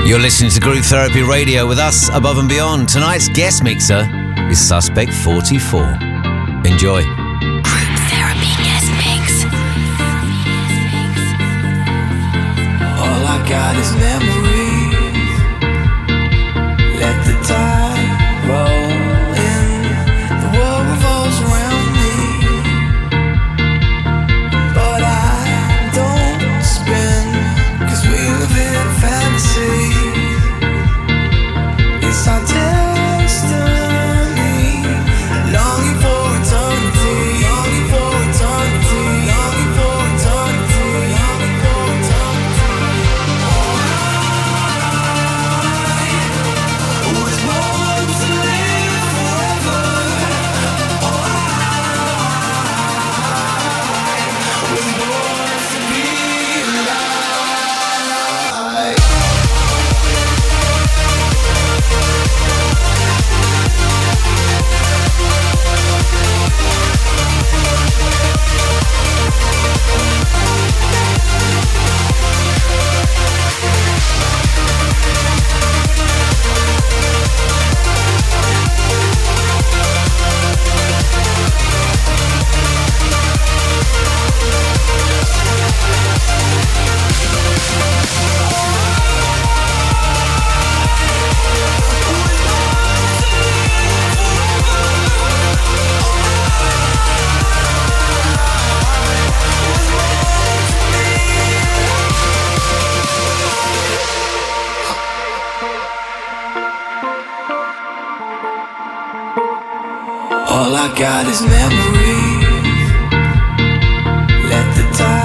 You're listening to Group Therapy Radio with us above and beyond. Tonight's guest mixer is Suspect 44. Enjoy. Group Therapy guest mix. All I got is memories. Let the tide roll in. The world revolves around me, but I don't spin, 'cause we live in fantasy. It's our destiny, longing for eternity, longing for eternity, longing for eternity, longing for eternity. I was born to live forever. I was born to be alive. All I got is memories. Let the time